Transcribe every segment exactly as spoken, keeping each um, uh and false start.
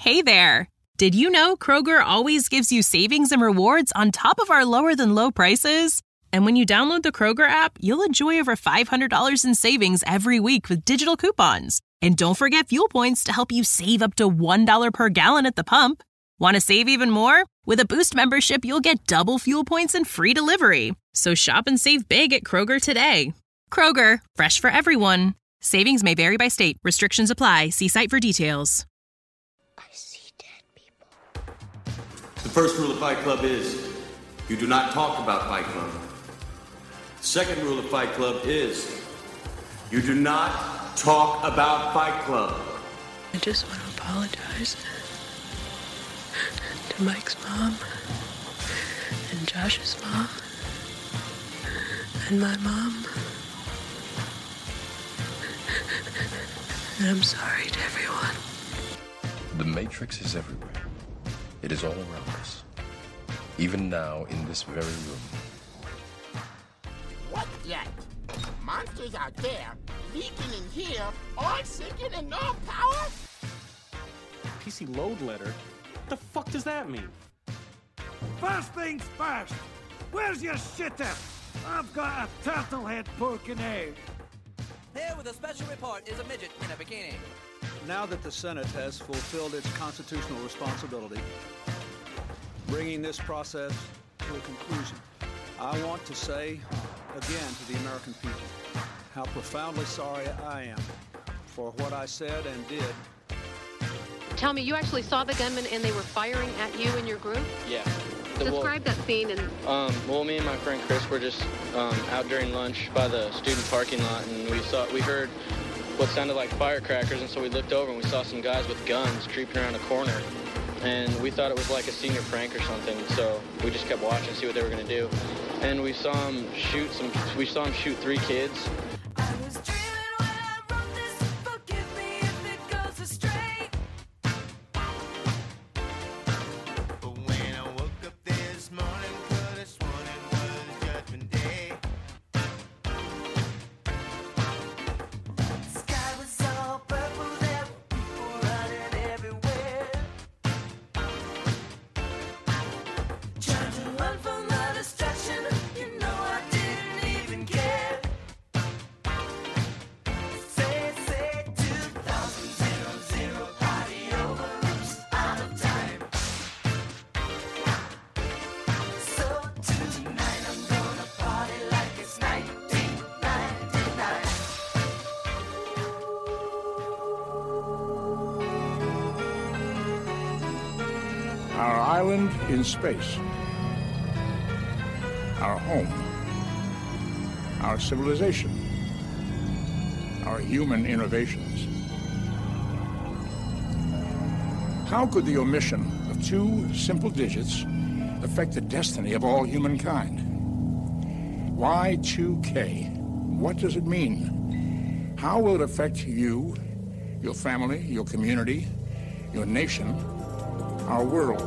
Hey there! Did you know Kroger always gives you savings and rewards on top of our lower-than-low prices? And when you download the Kroger app, you'll enjoy over five hundred dollars in savings every week with digital coupons. And don't forget fuel points to help you save up to one dollar per gallon at the pump. Want to save even more? With a Boost membership, you'll get double fuel points and free delivery. So shop and save big at Kroger today. Kroger, fresh for everyone. Savings may vary by state. Restrictions apply. See site for details. I see dead people. The first rule of Fight Club is you do not talk about Fight Club. The second rule of Fight Club is you do not talk about Fight Club. I just want to apologize to Mike's mom and Josh's mom and my mom. And I'm sorry to everyone. The Matrix is everywhere. It is all around us. Even now, in this very room. What yet? Monsters out there, leaking in here, all sinking and no power? P C load letter? What the fuck does that mean? First things first. Where's your shitter? I've got a turtle head poking out. Here with a special report is a midget in a bikini. Now that the Senate has fulfilled its constitutional responsibility, bringing this process to a conclusion, I want to say again to the American people how profoundly sorry I am for what I said and did. Tell me, you actually saw the gunmen and they were firing at you and your group? Yeah. The, Describe well, that scene. And um, well, me and my friend Chris were just um, out during lunch by the student parking lot, and we saw we heard what sounded like firecrackers, and so we looked over and we saw some guys with guns creeping around a corner, and we thought it was like a senior prank or something. So we just kept watching to see what they were going to do, and we saw them shoot some. We saw them shoot three kids. Our island in space. Our home. Our civilization. Our human innovations. How could the omission of two simple digits affect the destiny of all humankind? Y two K. What does it mean? How will it affect you, your family, your community, your nation, our world?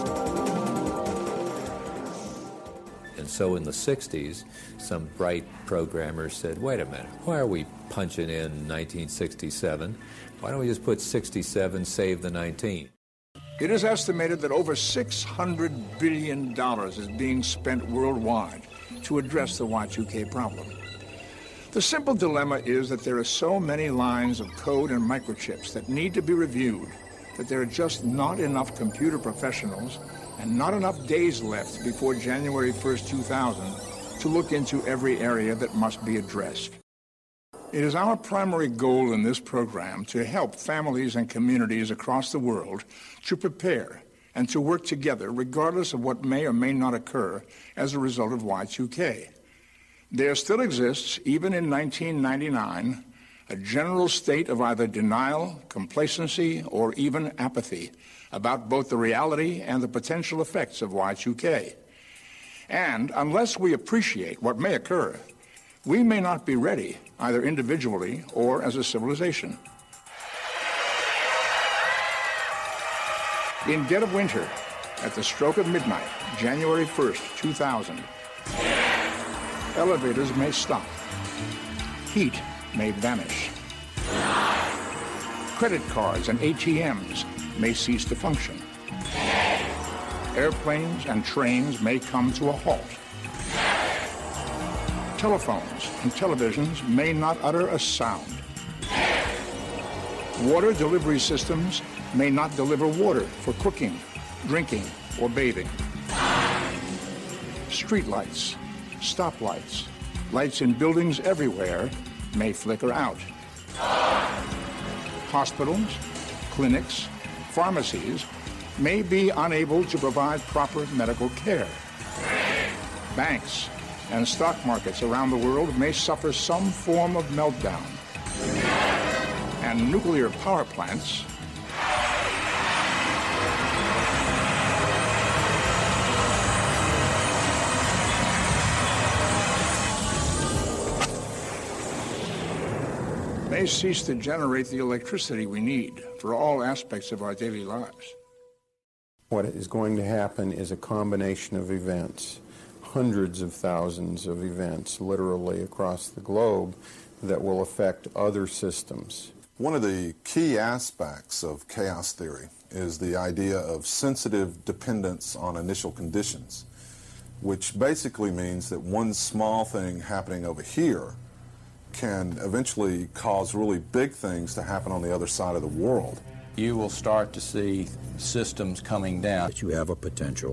And so in the sixties, some bright programmers said, wait a minute, why are we punching in nineteen sixty-seven? Why don't we just put sixty-seven, save the nineteen? It is estimated that over six hundred billion dollars is being spent worldwide to address the Y two K problem. The simple dilemma is that there are so many lines of code and microchips that need to be reviewed that there are just not enough computer professionals and not enough days left before January first, two thousand to look into every area that must be addressed. It is our primary goal in this program to help families and communities across the world to prepare and to work together regardless of what may or may not occur as a result of Y two K. There still exists, even in nineteen ninety-nine, a general state of either denial, complacency, or even apathy about both the reality and the potential effects of Y two K. And unless we appreciate what may occur, we may not be ready, either individually or as a civilization. In dead of winter, at the stroke of midnight, January first, two thousand, elevators may stop. Heat may vanish. Credit cards and A T Ms may cease to function. Airplanes and trains may come to a halt. Telephones and televisions may not utter a sound. Water delivery systems may not deliver water for cooking, drinking, or bathing. Streetlights, stoplights, lights in buildings everywhere may flicker out. Hospitals, clinics, pharmacies may be unable to provide proper medical care. Banks and stock markets around the world may suffer some form of meltdown. And nuclear power plants may cease to generate the electricity we need for all aspects of our daily lives. What is going to happen is a combination of events, hundreds of thousands of events, literally across the globe, that will affect other systems. One of the key aspects of chaos theory is the idea of sensitive dependence on initial conditions, which basically means that one small thing happening over here can eventually cause really big things to happen on the other side of the world. You will start to see systems coming down. You have a potential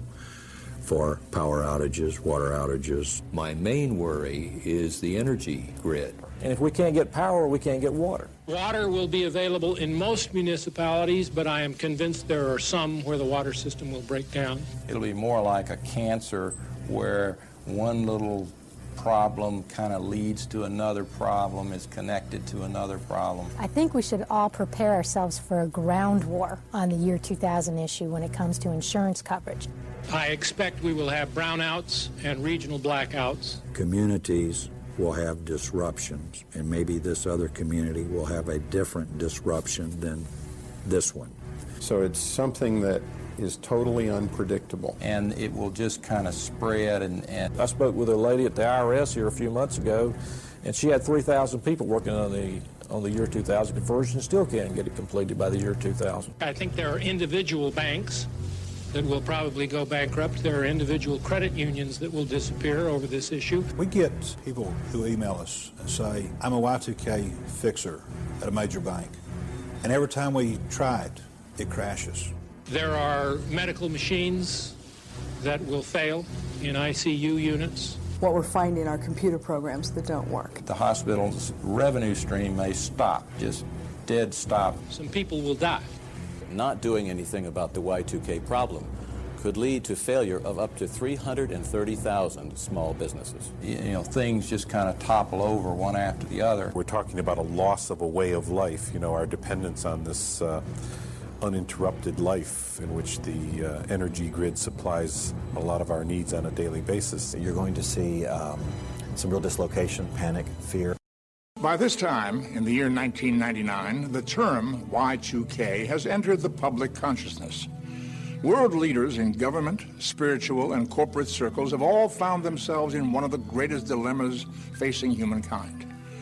for power outages, water outages. My main worry is the energy grid. And if we can't get power, we can't get water. Water will be available in most municipalities, but I am convinced there are some where the water system will break down. It'll be more like a cancer where one little problem kind of leads to another problem, is connected to another problem. I think we should all prepare ourselves for a ground war on the year two thousand issue when it comes to insurance coverage. I expect we will have brownouts and regional blackouts. Communities will have disruptions, and maybe this other community will have a different disruption than this one. So it's something that is totally unpredictable. And it will just kind of spread. And, and I spoke with a lady at the I R S here a few months ago, and she had three thousand people working on the on the year two thousand conversion, still can't get it completed by the year two thousand. I think there are individual banks that will probably go bankrupt. There are individual credit unions that will disappear over this issue. We get people who email us and say, I'm a Y two K fixer at a major bank, and every time we try it, it crashes. There are medical machines that will fail in I C U units. What we're finding are computer programs that don't work. The hospital's revenue stream may stop, just dead stop. Some people will die. Not doing anything about the Y two K problem could lead to failure of up to three hundred thirty thousand small businesses. You know, things just kind of topple over one after the other. We're talking about a loss of a way of life, you know, our dependence on this uh, uninterrupted life in which the uh, energy grid supplies a lot of our needs on a daily basis. You're going to see um, some real dislocation, panic, fear. By this time, in the year nineteen ninety-nine, the term Y two K has entered the public consciousness. World leaders in government, spiritual, and corporate circles have all found themselves in one of the greatest dilemmas facing humankind.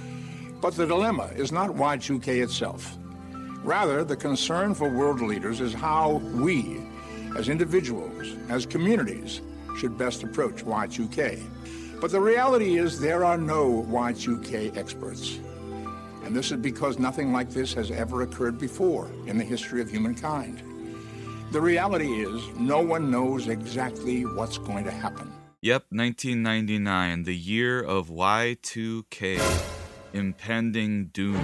But the dilemma is not Y two K itself. Rather, the concern for world leaders is how we, as individuals, as communities, should best approach Y two K. But the reality is there are no Y two K experts. And this is because nothing like this has ever occurred before in the history of humankind. The reality is no one knows exactly what's going to happen. Yep, nineteen ninety-nine, the year of Y two K, impending doom.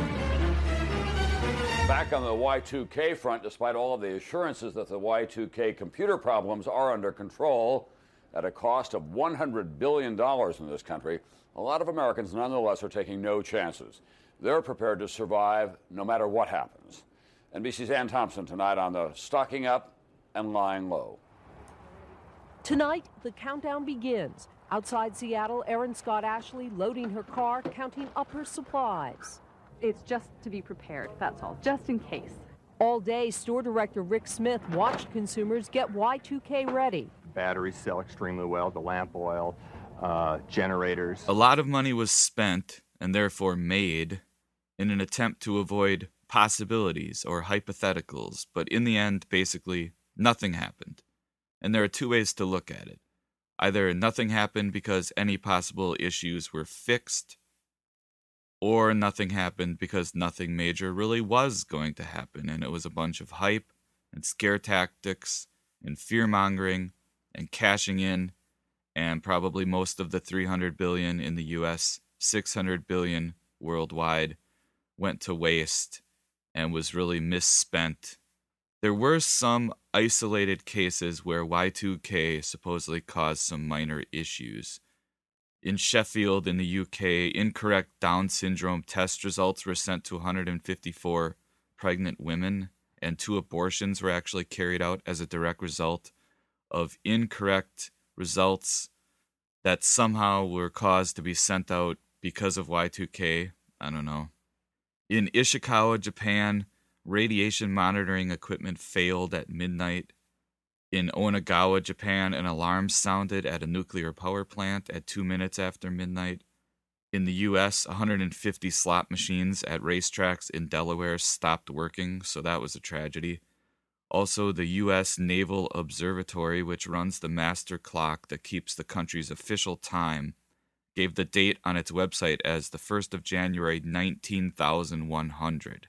Back on the Y two K front, despite all of the assurances that the Y two K computer problems are under control at a cost of one hundred billion dollars in this country, a lot of Americans nonetheless are taking no chances. They're prepared to survive no matter what happens. N B C's Ann Thompson tonight on the stocking up and lying low. Tonight, the countdown begins. Outside Seattle, Erin Scott Ashley loading her car, counting up her supplies. It's just to be prepared, that's all, just in case. All day, store director Rick Smith watched consumers get Y two K ready. Batteries sell extremely well, the lamp oil, uh, generators. A lot of money was spent, and therefore made, in an attempt to avoid possibilities or hypotheticals, but in the end, basically, nothing happened. And there are two ways to look at it. Either nothing happened because any possible issues were fixed, or nothing happened because nothing major really was going to happen, and it was a bunch of hype and scare tactics and fear-mongering and cashing in, and probably most of the three hundred billion dollars in the U S, six hundred billion dollars worldwide, went to waste and was really misspent. There were some isolated cases where Y two K supposedly caused some minor issues. In Sheffield, in the U K, incorrect Down syndrome test results were sent to one hundred fifty-four pregnant women, and two abortions were actually carried out as a direct result of incorrect results that somehow were caused to be sent out because of Y two K. I don't know. In Ishikawa, Japan, radiation monitoring equipment failed at midnight. In Onagawa, Japan, an alarm sounded at a nuclear power plant at two minutes after midnight. In the U S, one hundred fifty slot machines at racetracks in Delaware stopped working, so that was a tragedy. Also, the U S Naval Observatory, which runs the master clock that keeps the country's official time, gave the date on its website as the first of January nineteen thousand one hundred.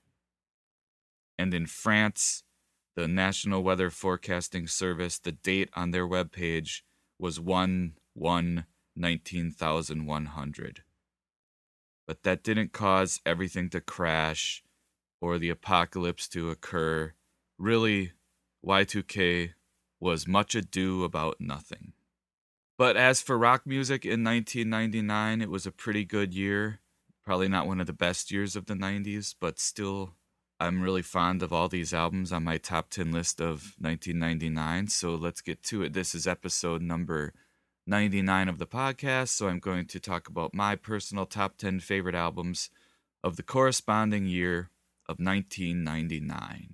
And in France, the National Weather Forecasting Service, the date on their webpage was one one nineteen thousand one hundred. But that didn't cause everything to crash or the apocalypse to occur. Really, Y two K was much ado about nothing. But as for rock music in nineteen ninety-nine, it was a pretty good year. Probably not one of the best years of the nineties, but still, I'm really fond of all these albums on my top ten list of nineteen ninety-nine, so let's get to it. This is episode number ninety-nine of the podcast, so I'm going to talk about my personal top ten favorite albums of the corresponding year of nineteen ninety-nine.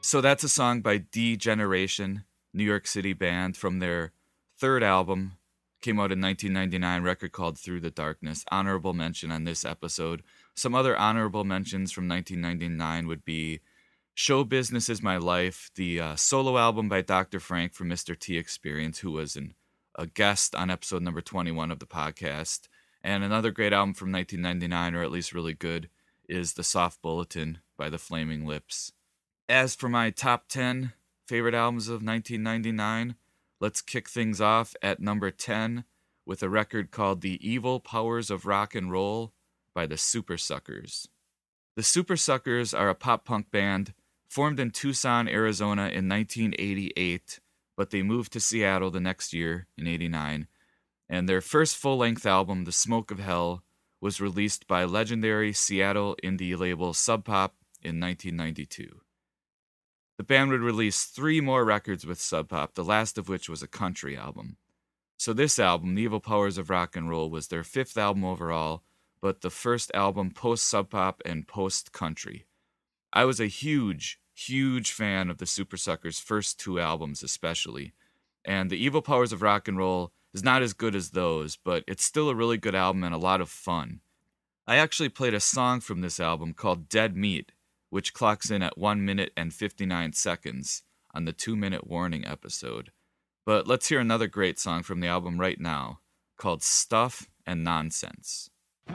So that's a song by D-Generation, New York City band, from their third album. Came out in nineteen ninety-nine, record called Through the Darkness. Honorable mention on this episode. Some other honorable mentions from nineteen ninety-nine would be Show Business Is My Life, the uh, solo album by Doctor Frank from Mister T Experience, who was an, a guest on episode number twenty-one of the podcast. And another great album from nineteen ninety-nine, or at least really good, is The Soft Bulletin by The Flaming Lips. As for my top ten favorite albums of nineteen ninety-nine, let's kick things off at number ten with a record called The Evil Powers of Rock and Roll by the Supersuckers. The Supersuckers are a pop-punk band formed in Tucson, Arizona in nineteen eighty-eight, but they moved to Seattle the next year in eighty-nine, and their first full-length album, The Smoke of Hell, was released by legendary Seattle indie label Sub Pop in nineteen ninety-two. The band would release three more records with Sub Pop, the last of which was a country album. So this album, The Evil Powers of Rock and Roll, was their fifth album overall, but the first album post-Sub Pop and post-country. I was a huge, huge fan of the Supersuckers' first two albums especially, and The Evil Powers of Rock and Roll is not as good as those, but it's still a really good album and a lot of fun. I actually played a song from this album called Dead Meat, which clocks in at one minute and fifty-nine seconds on the two-minute warning episode. But let's hear another great song from the album right now, called Stuff and Nonsense.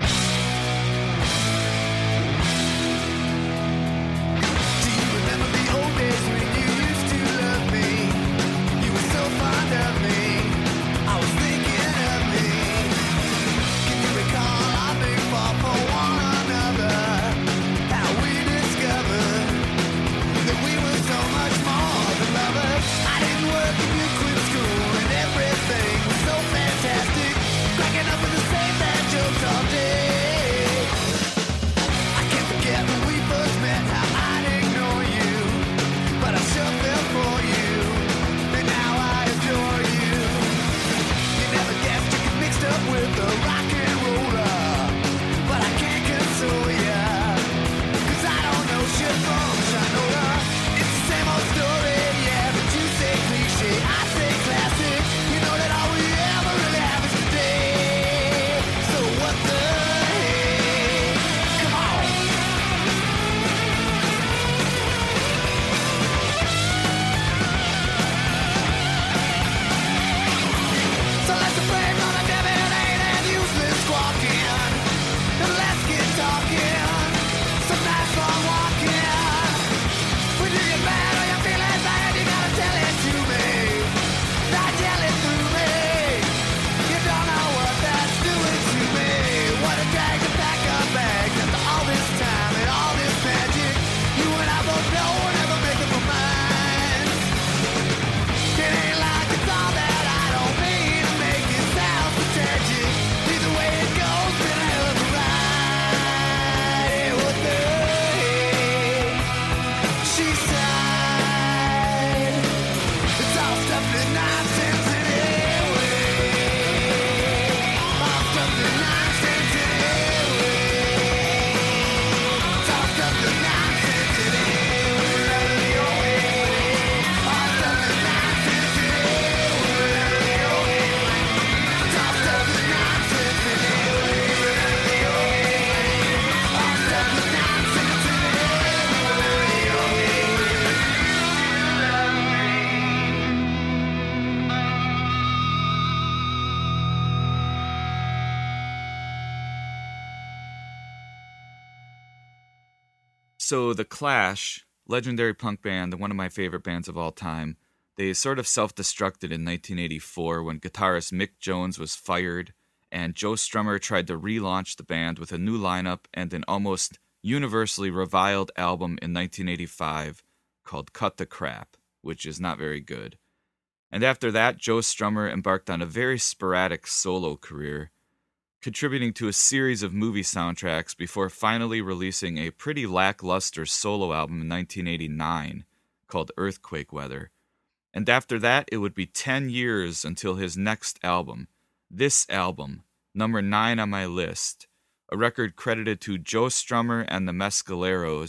So The Clash, legendary punk band, one of my favorite bands of all time, they sort of self-destructed in nineteen eighty-four when guitarist Mick Jones was fired, and Joe Strummer tried to relaunch the band with a new lineup and an almost universally reviled album in nineteen eighty-five called Cut the Crap, which is not very good. And after that, Joe Strummer embarked on a very sporadic solo career, contributing to a series of movie soundtracks before finally releasing a pretty lackluster solo album in nineteen eighty-nine called Earthquake Weather. And after that, it would be ten years until his next album, this album, number nine on my list, a record credited to Joe Strummer and the Mescaleros,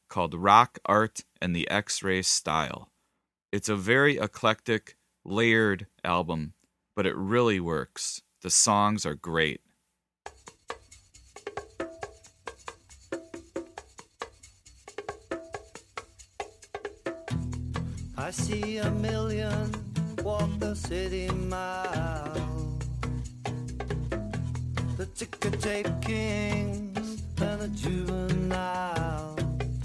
called Rock, Art, and the X-Ray Style. It's a very eclectic, layered album, but it really works. The songs are great. I see a million walk the city mile, the ticker tape kings and the juvenile.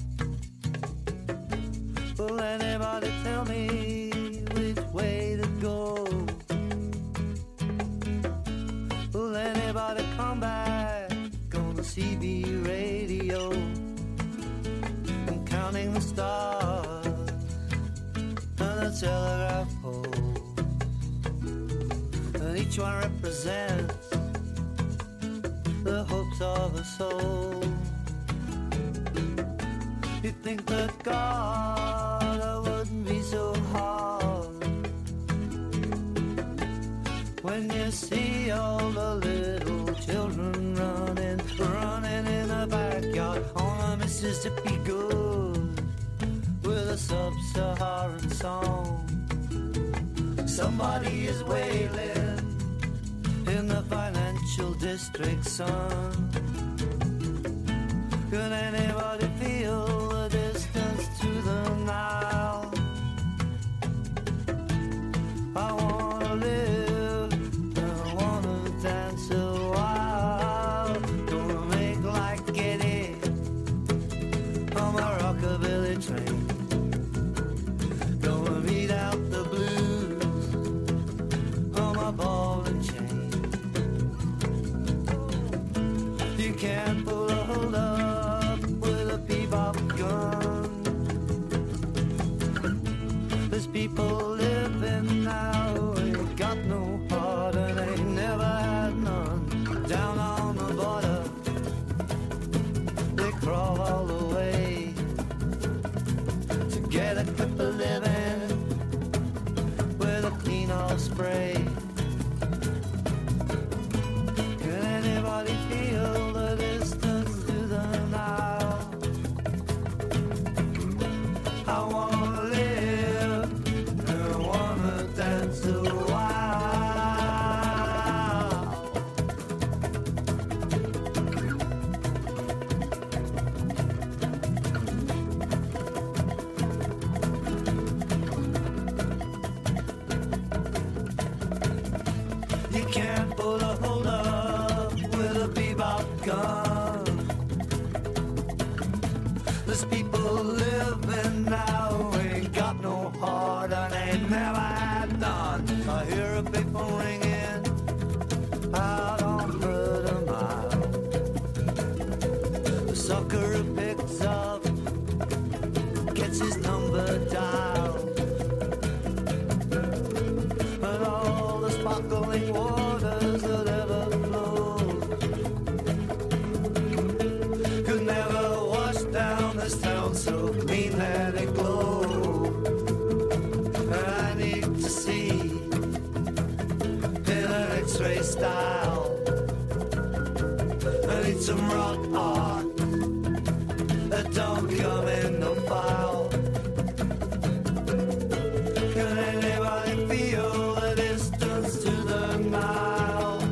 Will anybody tell me which way to go? Will anybody come back on the C B radio? I'm counting the stars on the telegraph pole, and each one represents the hopes of a soul. You think that God wouldn't be so hard when you see all the little children running, running in the backyard on the Mississippi good with a sub-Saharan song. Somebody is wailing in the financial district, son. Could anybody feel the distance to the Nile? I wanna live, I wanna dance a while, gonna make like Eddie on my rockabilly train, gonna beat out the blues on my ball and chain. You can't pull a hold up with a bebop gun. There's people living now, ain't got no heart and ain't never had none. Down on the border, they crawl all the way to get a clip of living with a clean off spray. Can anybody feel the distance to the Nile? I wanna live, I wanna dance a while. You can't pull a hold up with a bebop gun. There's people living now, ain't got no heart and ain't never had none. I hear a big phone ringing out on Murder Mile. The sucker who picks up gets his number dialed, and all the sparkling waters that ever flowed could never wash down this town so clean that it glowed. And I need to see in an X-ray style. I need some rock art that don't come in no file. Can anybody feel the distance to the Nile?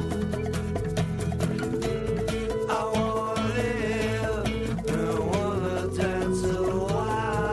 I wanna live, I wanna dance a while.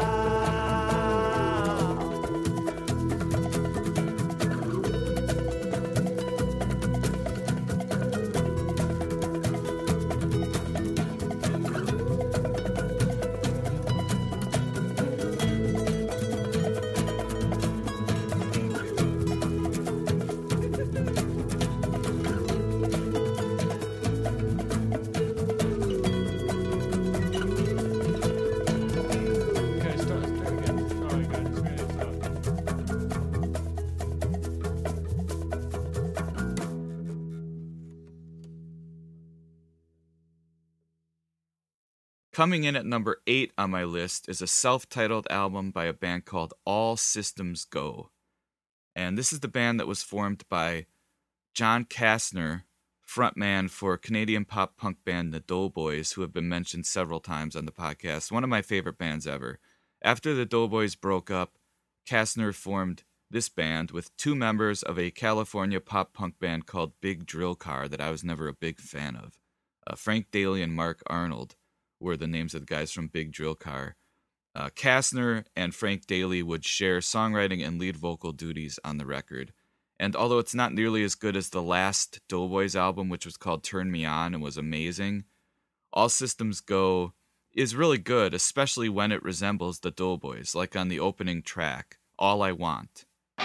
Coming in at number eight on my list is a self-titled album by a band called All Systems Go. And this is the band that was formed by John Kastner frontman for Canadian pop punk band The Doughboys, who have been mentioned several times on the podcast. One of my favorite bands ever. After the Doughboys broke up, Kastner formed this band with two members of a California pop punk band called Big Drill Car that I was never a big fan of. Uh, Frank Daly and Mark Arnold were the names of the guys from Big Drill Car. Uh, Kastner and Frank Daly would share songwriting and lead vocal duties on the record. And although it's not nearly as good as the last Doughboys album, which was called Turn Me On and was amazing, All Systems Go is really good, especially when it resembles the Doughboys, like on the opening track, All I Want.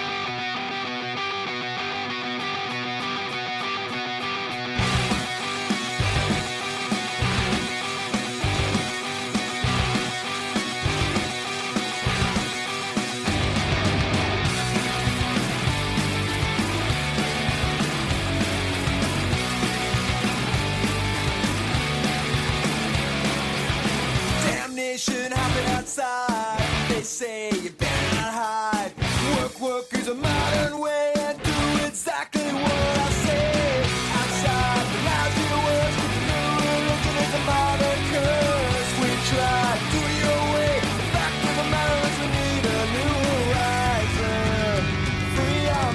Damnation happen outside. They say you better not hide. Work, work is a modern way and do exactly what I say. Outside the lousy words, the new religion is a modern curse. We try, do it your way. The fact of the matter is we need a new horizon. Free our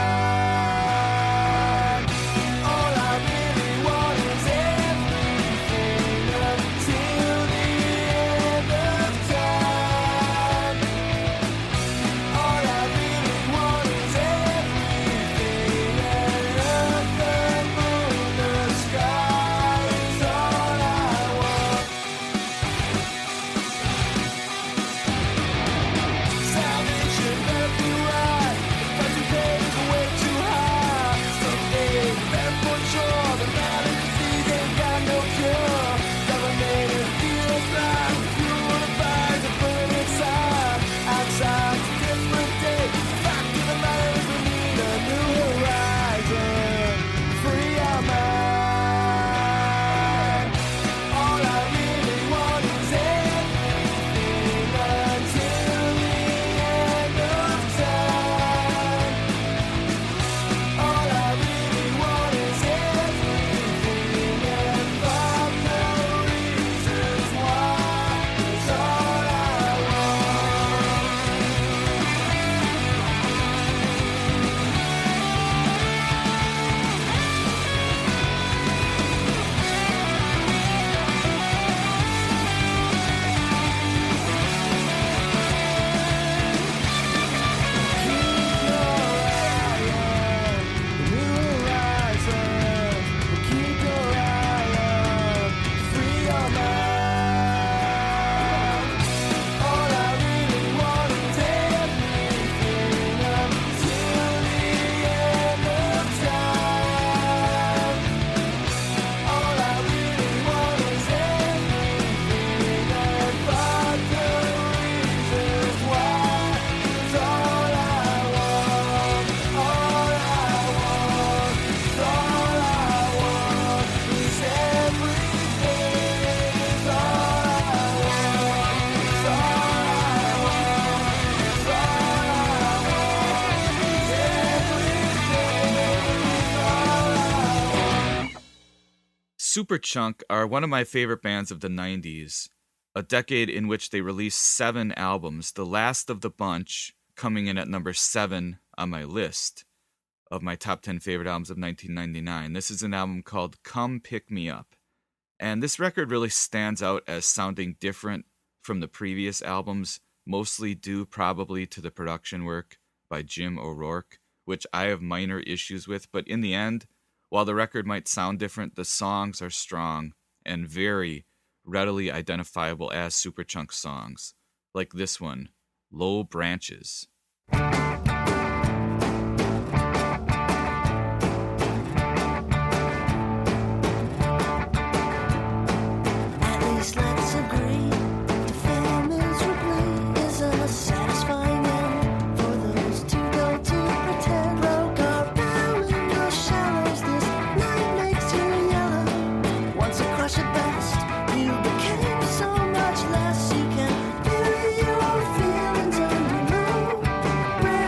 mind. All I really want is everything until the end of time. All I really want is everything, and earth, the moon, the sky is all I want. Salvation left you right, the price you pay is way too high. Someday, that's for sure, the matter disease ain't got no cure. Government is feels like you would advise to put it aside. Outside, it's a different day. The fact of the matter is we need a new horizon. Free our mind. All I really want is everything until the end of time. All I really want is everything, and fuck the reasons why. It's all I want. New horizon, keep your eye on, free your mind. All I really want is everything until the end of time. All I really want is everything, and fuck the reasons why. It's all I want, all I want, it's all I want, is everything, it's all I want, it's all I want, it's all I want, is everything, it's all I want. Superchunk are one of my favorite bands of the nineties, a decade in which they released seven albums, the last of the bunch coming in at number seven on my list of my top ten favorite albums of nineteen ninety-nine. This is an album called Come Pick Me Up. And this record really stands out as sounding different from the previous albums, mostly due probably to the production work by Jim O'Rourke, which I have minor issues with. But in the end, while the record might sound different, the songs are strong and very readily identifiable as Superchunk songs, like this one, Low Branches. At least let's agree to fail miserably isn't a satisfying end for those two go to pretend. Broke our bow in your shallows. This night makes you yellow. Once a crush at best, you became so much less. You can bury your feelings under low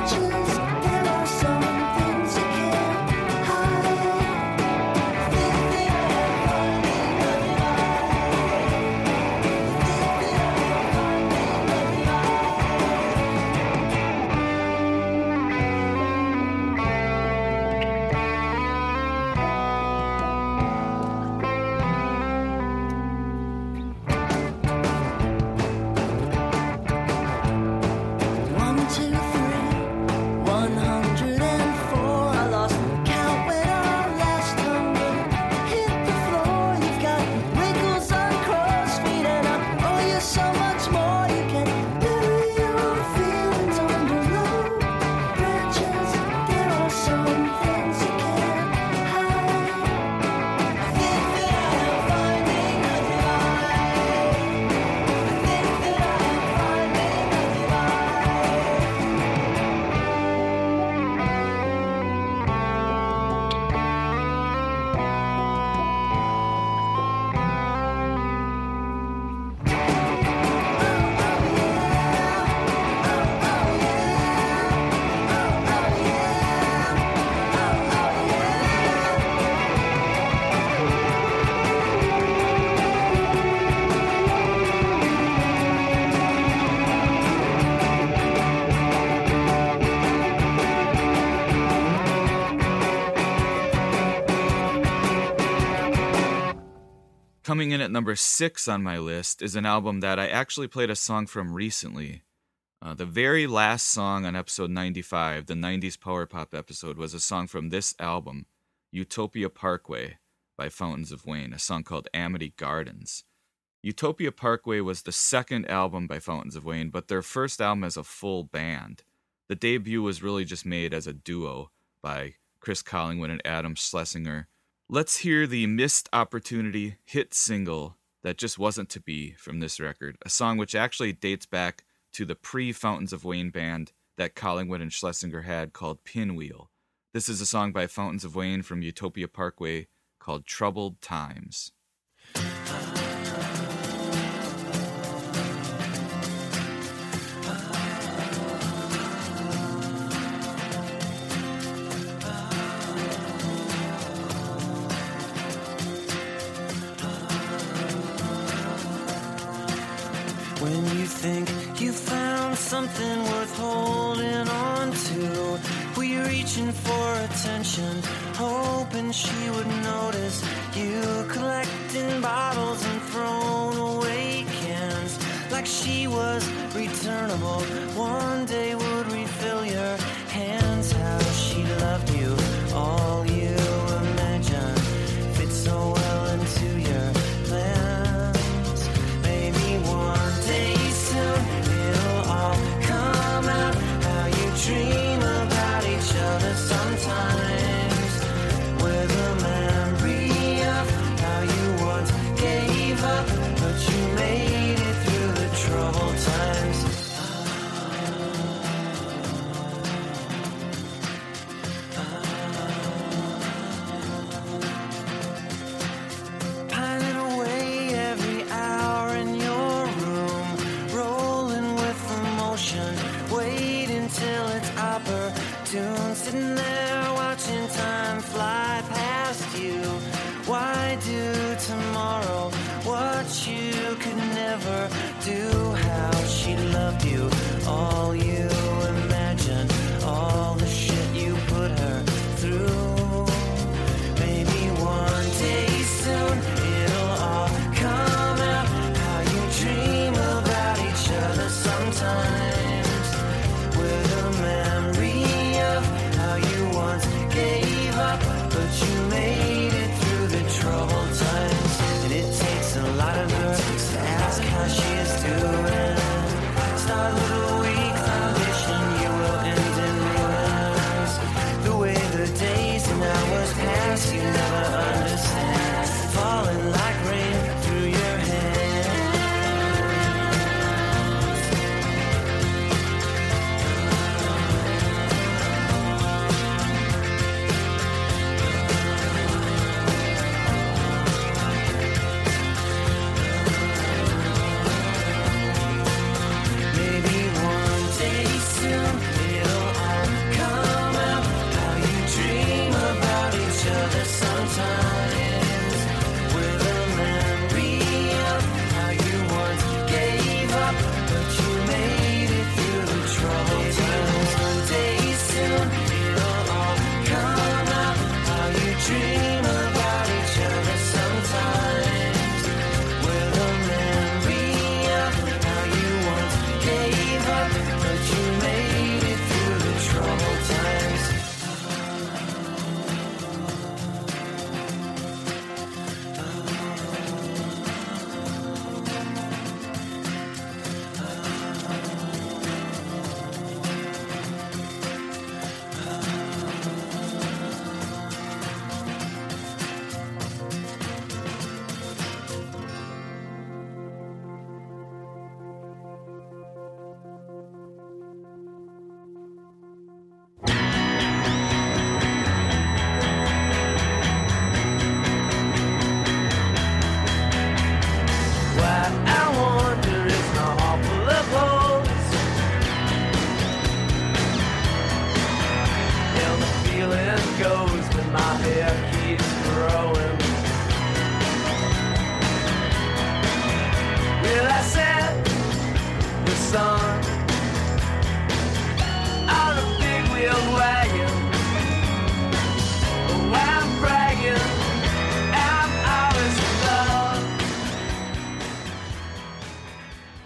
Coming in at number six on my list is an album that I actually played a song from recently. Uh, the very last song on episode ninety-five, the nineties Power Pop episode, was a song from this album, Utopia Parkway by Fountains of Wayne, a song called Amity Gardens. Utopia Parkway was the second album by Fountains of Wayne, but their first album as a full band. The debut was really just made as a duo by Chris Collingwood and Adam Schlesinger. Let's hear the missed opportunity hit single that just wasn't to be from this record, a song which actually dates back to the pre-Fountains of Wayne band that Collingwood and Schlesinger had called Pinwheel. This is a song by Fountains of Wayne from Utopia Parkway called Troubled Times. When you think you found something worth holding on to, we're reaching for attention, hoping she would notice you collecting bottles and throwing away cans like she was returnable. One day would refill your hands. How she loved you, all you imagine fits so well into your plans. Maybe one day soon it'll all come out. How you dream about each other sometimes, with a memory of how you once gave up, but you made it through the troubled times. Piling away every hour in your room, rolling with emotion, waiting till it's opportune, sitting there watching time fly past you. Why do tomorrow what you could never do? How she loved you, all you imagine, all the shit you put her through. Maybe one day soon it'll all come out. How you dream about each other sometimes, with a memory of how you once gave up, but you made it through the troubled times. And it takes a lot of nerves to ask how she is doing. Start with a weak foundation, you will end in ruins. The way the days and hours pass, you never understand. Falling like rain through your hands. Maybe one day soon it'll all come out. How you dream about each other sometimes, with a memory of how you once gave up, but you made it through the troubled times. One day soon it'll all come out. How you dream about each other sometimes, with a memory of how you once gave up, but you made it through the troubled times. Why I wonder is my heart full of holes, and the feeling goes when my hair keeps growing. Well, I set the sun on a big wheel wagon. Oh, I'm bragging, I'm always in love.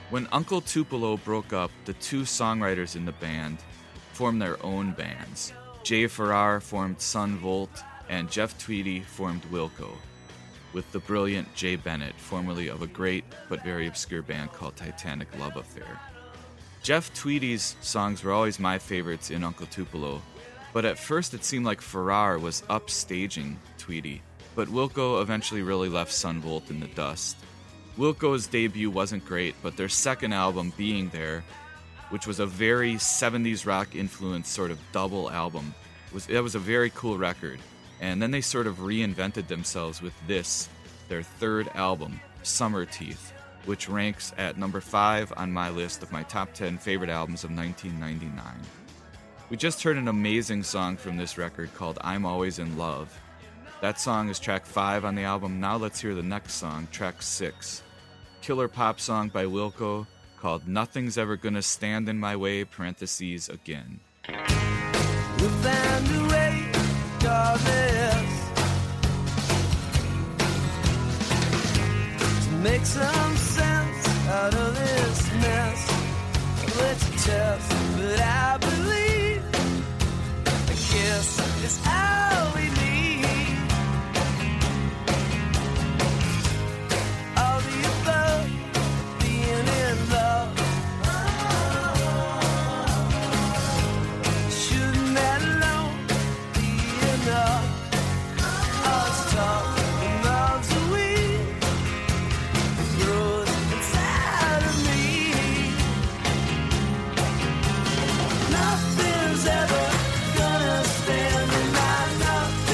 When Uncle Tupelo broke up, the two songwriters in the band formed their own bands. Jay Farrar formed Son Volt, and Jeff Tweedy formed Wilco, with the brilliant Jay Bennett, formerly of a great but very obscure band called Titanic Love Affair. Jeff Tweedy's songs were always my favorites in Uncle Tupelo, but at first it seemed like Farrar was upstaging Tweedy, but Wilco eventually really left Son Volt in the dust. Wilco's debut wasn't great, but their second album, Being There, which was a very seventies rock influenced sort of double album, was it was a very cool record. And then they sort of reinvented themselves with this, their third album, Summer Teeth, which ranks at number five on my list of my top ten favorite albums of nineteen ninety-nine. We just heard an amazing song from this record called I'm Always in Love. That song is track five on the album. Now let's hear the next song, track six. Killer pop song by Wilco called Nothing's Ever Gonna Stand in My Way, parentheses, again. We found a way, darkness, to make some sense out of this mess. Let's test, but I believe, I guess it's all we need. All the above, being in love. Shouldn't that alone be enough? All this talk and love's a weed that grows inside of me. Nothing's ever gonna stand in my love.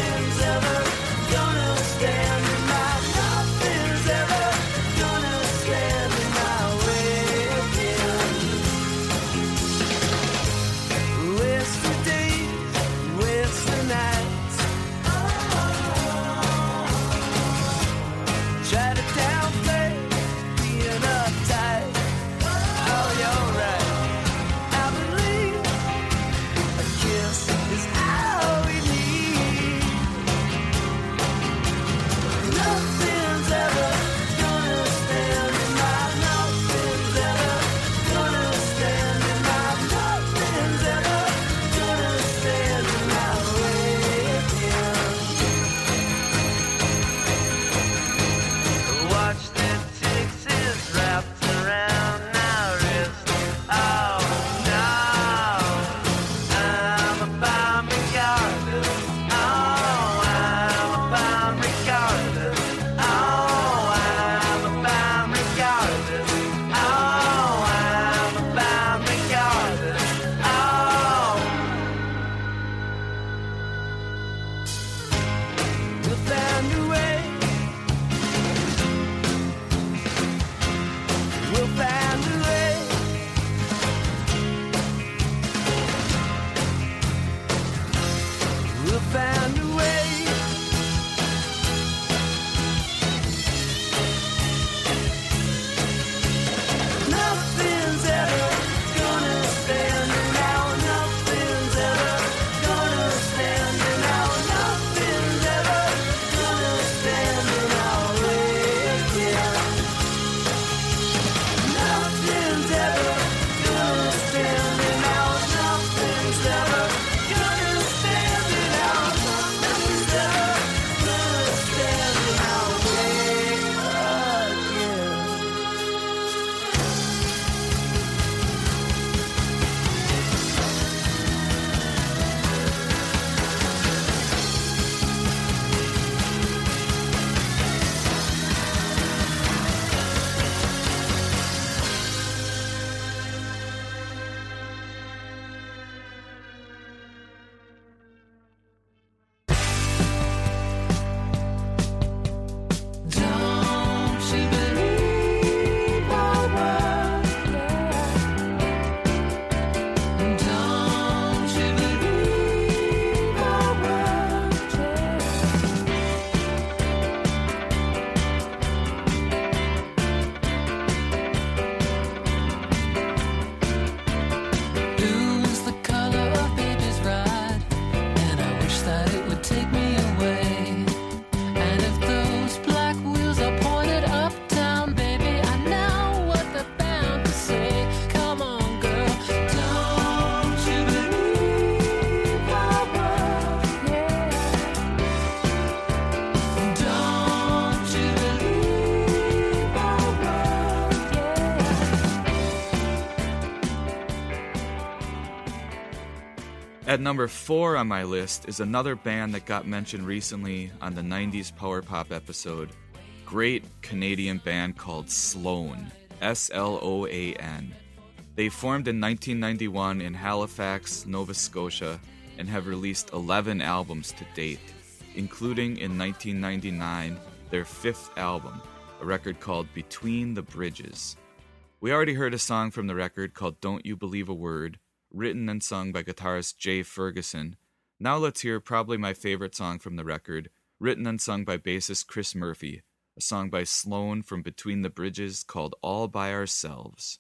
At number four on my list is another band that got mentioned recently on the nineties Power Pop episode. Great Canadian band called Sloan, S L O A N. They formed in nineteen ninety-one in Halifax, Nova Scotia, and have released eleven albums to date, including in nineteen ninety-nine their fifth album, a record called Between the Bridges. We already heard a song from the record called Don't You Believe a Word, written and sung by guitarist Jay Ferguson. Now let's hear probably my favorite song from the record, written and sung by bassist Chris Murphy, a song by Sloan from Between the Bridges called All By Ourselves.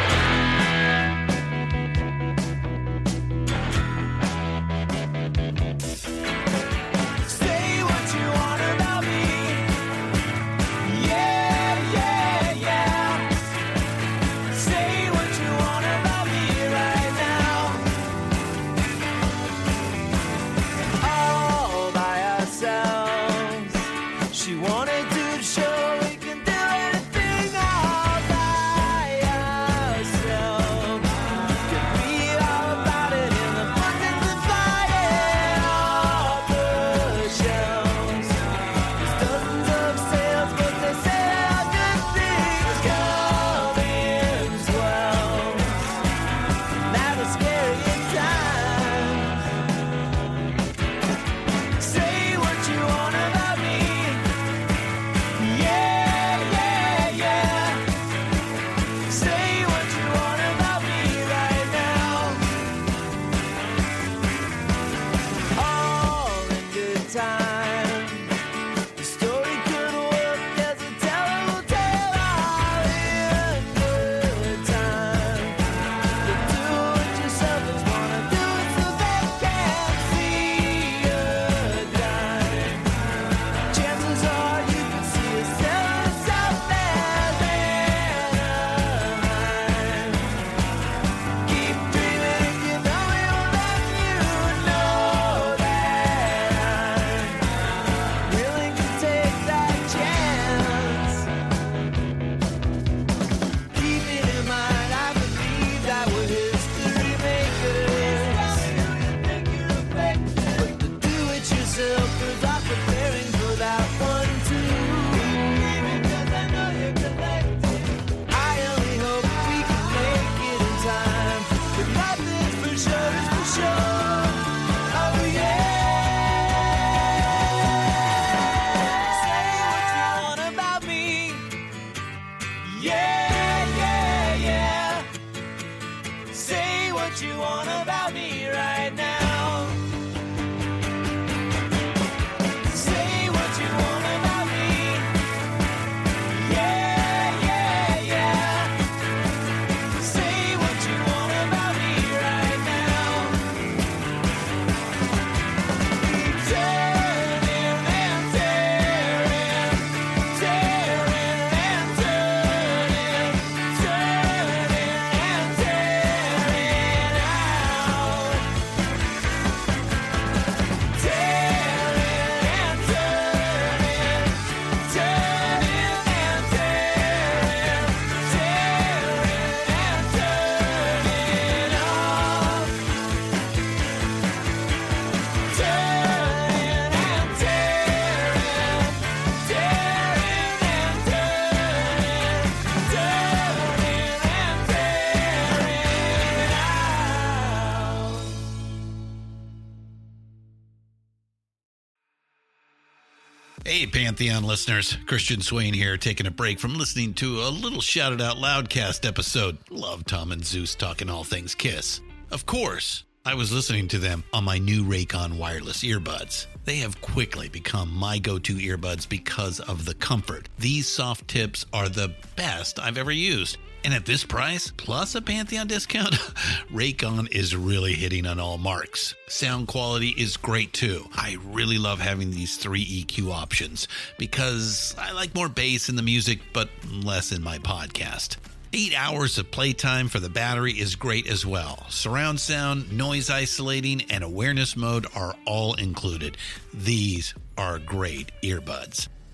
Hey, Pantheon listeners. Christian Swain here, taking a break from listening to a little Shout It Out Loudcast episode. Love Tom and Zeus talking all things Kiss. Of course, I was listening to them on my new Raycon wireless earbuds. They have quickly become my go-to earbuds because of the comfort. These soft tips are the best I've ever used. And at this price, plus a Pantheon discount, Raycon is really hitting on all marks. Sound quality is great too. I really love having these three E Q options because I like more bass in the music, but less in my podcast. Eight hours of playtime for the battery is great as well. Surround sound, noise isolating, and awareness mode are all included. These are great earbuds.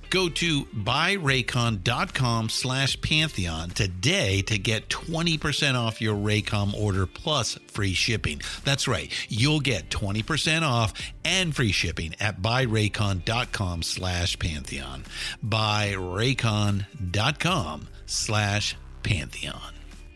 Go to buyraycon.com slash Pantheon today to get twenty percent off your Raycon order plus free shipping. That's right. You'll get twenty percent off and free shipping at buyraycon.com slash Pantheon. Buyraycon.com slash Pantheon.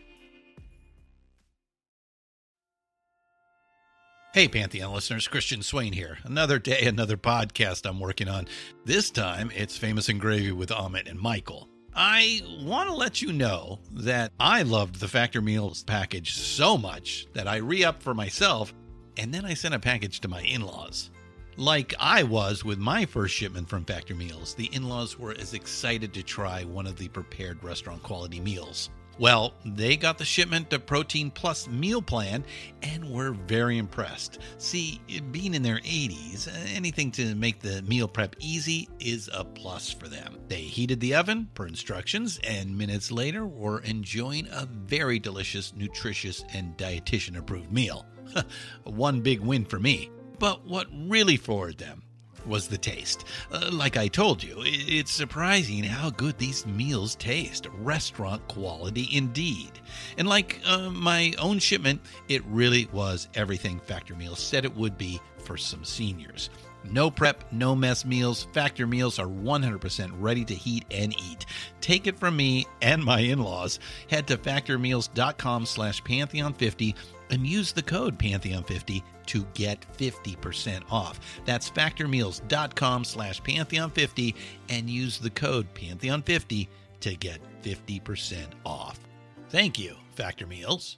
Hey, Pantheon listeners, Christian Swain here. Another day, another podcast I'm working on. This time, it's Famous and Gravy with Amit and Michael. I want to let you know that I loved the Factor Meals package so much that I re-upped for myself, and then I sent a package to my in-laws. Like I was with my first shipment from Factor Meals, the in-laws were as excited to try one of the prepared restaurant quality meals. Well, they got the shipment of Protein Plus meal plan and were very impressed. See, being in their eighties, anything to make the meal prep easy is a plus for them. They heated the oven per instructions and minutes later were enjoying a very delicious, nutritious, and dietitian-approved meal. One big win for me. But what really floored them was the taste. Uh, like I told you, it's surprising how good these meals taste. Restaurant quality indeed. And like uh, my own shipment, it really was everything Factor Meals said it would be for some seniors. No prep, no mess meals. Factor Meals are one hundred percent ready to heat and eat. Take it from me and my in-laws. Head to factormeals.com slash Pantheon fifty and use the code Pantheon fifty to get fifty percent off. That's factormeals.com slash Pantheon fifty and use the code Pantheon fifty to get fifty percent off. Thank you, Factor Meals.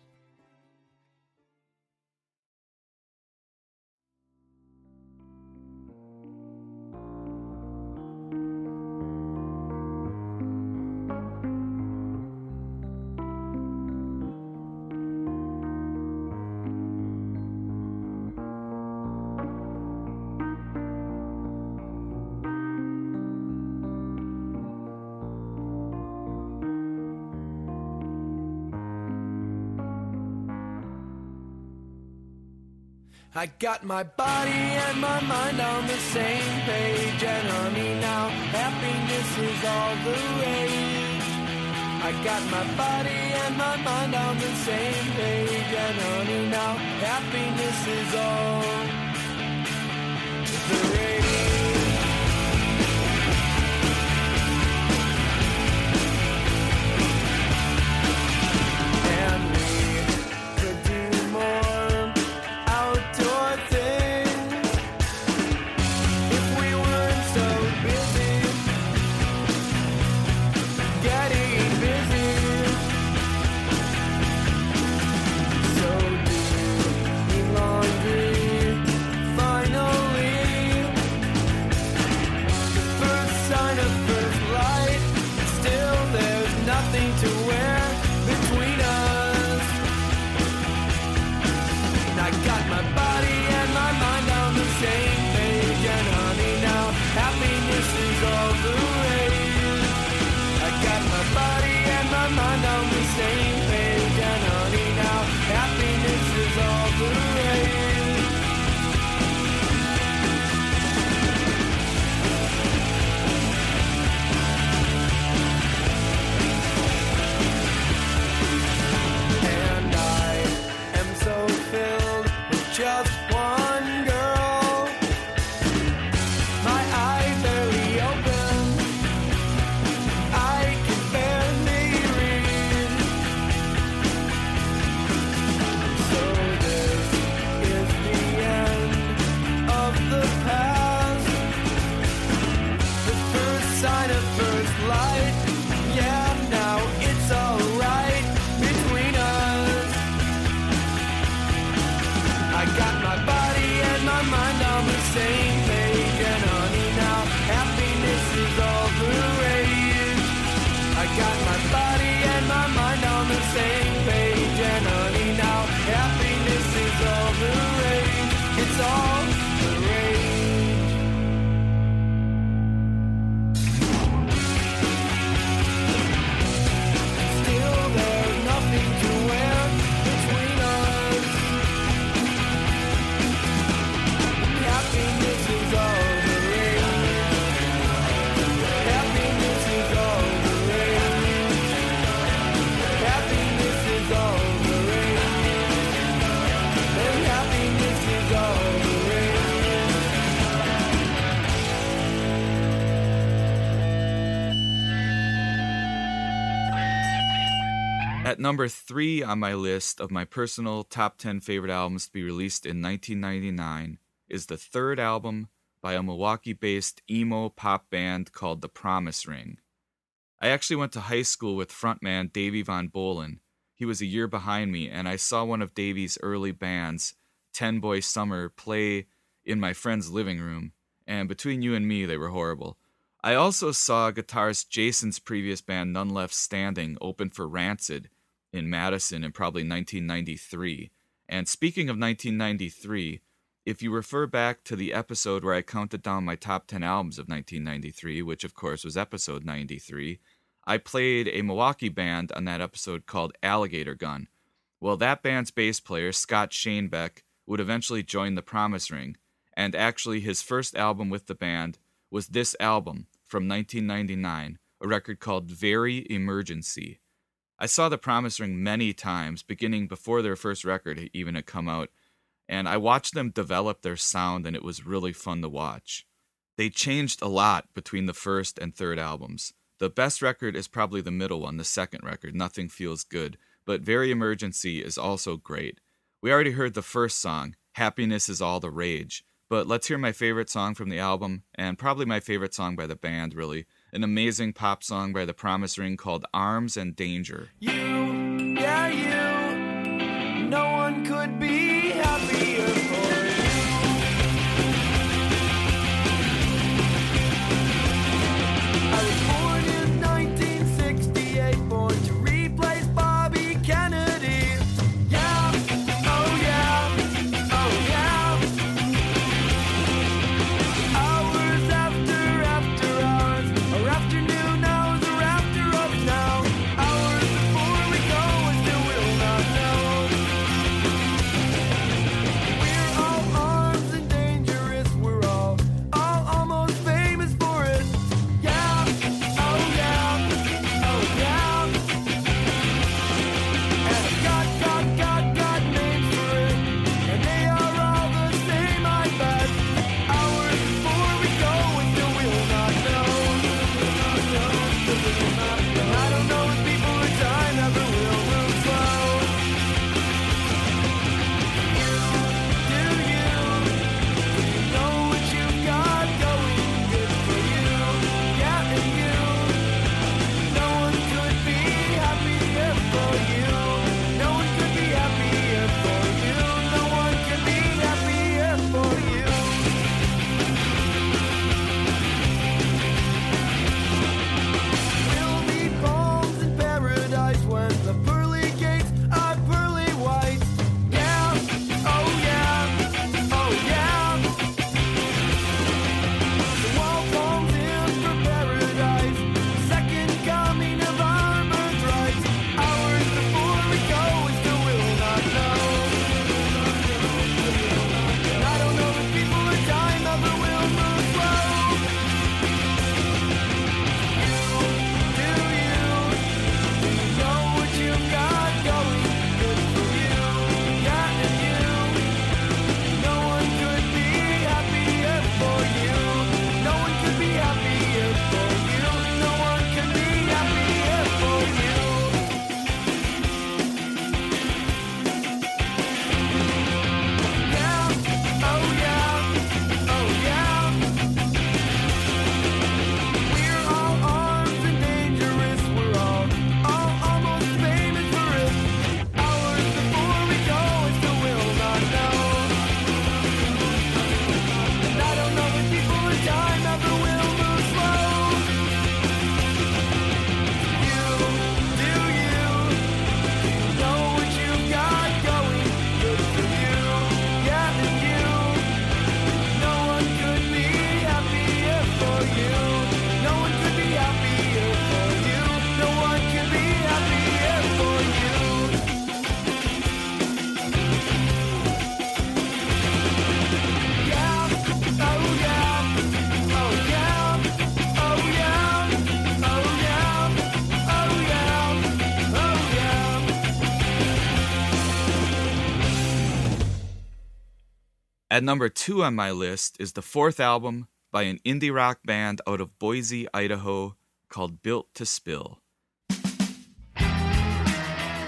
I got my body and my mind on the same page, and honey, now happiness is all the rage. I got my body and my mind on the same page, and honey, now happiness is all the rage. At number three on my list of my personal top ten favorite albums to be released in nineteen ninety-nine is the third album by a Milwaukee-based emo pop band called The Promise Ring. I actually went to high school with frontman Davey Von Bohlen. He was a year behind me, and I saw one of Davey's early bands, Ten Boy Summer, play in my friend's living room, and between you and me, they were horrible. I also saw guitarist Jason's previous band, None Left Standing, open for Rancid in Madison in probably nineteen ninety-three. And speaking of nineteen ninety-three, if you refer back to the episode where I counted down my top ten albums of nineteen ninety-three, which of course was episode ninety-three, I played a Milwaukee band on that episode called Alligator Gun. Well, that band's bass player, Scott Shanebeck, would eventually join The Promise Ring, and actually his first album with the band was this album from nineteen ninety-nine, a record called Very Emergency. I saw The Promise Ring many times, beginning before their first record even had come out, and I watched them develop their sound, and it was really fun to watch. They changed a lot between the first and third albums. The best record is probably the middle one, the second record, Nothing Feels Good, but Very Emergency is also great. We already heard the first song, Happiness Is All the Rage, but let's hear my favorite song from the album, and probably my favorite song by the band, really. An amazing pop song by The Promise Ring called Arms and Danger. You, yeah, you. No one could be happier for you. I was born in nineteen sixty-eight, born to replace Bobby Kennedy. Yeah, oh yeah, oh yeah. Hours after after hours, or afternoon hours, or after of now. Hours before we go and still will not know. We're all arms and dangerous, we're all, all almost famous for it. Yeah, oh yeah, oh yeah. And I've got, got, got, got names for it, and they are all the same, I bet. Hours before we go and still will not know. And I don't know if people or time ever will move slow. Do you, do you know what you've got going good for you? Yeah, and you, no one could be happier for you. No one could be happier for you. No one could be happier for you. We'll be palms in paradise when the pearly gates are pearly white. Yeah, oh yeah, oh yeah. So all palms in for paradise, second coming of our birthright. Hours before we go, we still will not know. And I don't know if people or time ever will move slow. Do you, do you know what you've got going good for you? Yeah, and you, no one could be happier for you. No one could be happier for you. No one could be happier for you. Yeah, oh yeah, oh yeah. We're all armed and dangerous, we're all, all almost famous for it. Hours before we go and still will not know. And I don't know if people or time ever will move slow. You, do you, do you know what you've got going good for you? Yeah, and you, no one could be happier for you. No one could be happier for you. No one could be happier for you. Yeah, oh yeah, oh yeah, oh yeah, oh yeah, oh yeah, oh yeah. At number two on my list is the fourth album by an indie rock band out of Boise, Idaho, called Built to Spill.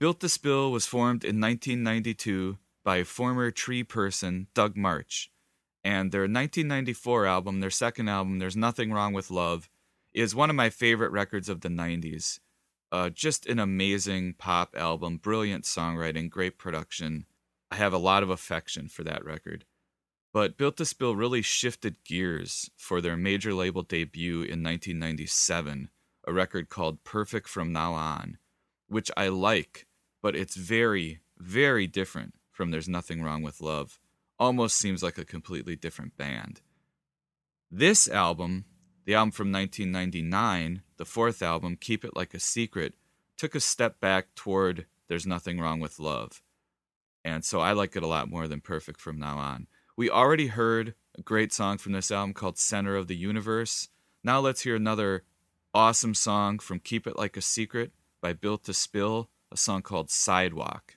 Built to Spill was formed in nineteen ninety-two by former Tree person Doug March, and their nineteen ninety-four album, their second album, There's Nothing Wrong with Love, is one of my favorite records of the nineties. Uh, just an amazing pop album, brilliant songwriting, great production. I have a lot of affection for that record. But Built to Spill really shifted gears for their major label debut in nineteen ninety-seven, a record called Perfect From Now On, which I like, but it's very, very different from There's Nothing Wrong with Love. Almost seems like a completely different band. This album, the album from nineteen ninety-nine, the fourth album, Keep It Like a Secret, took a step back toward There's Nothing Wrong with Love. And so I like it a lot more than Perfect From Now On. We already heard a great song from this album called Center of the Universe. Now let's hear another awesome song from Keep It Like a Secret by Built to Spill, a song called Sidewalk.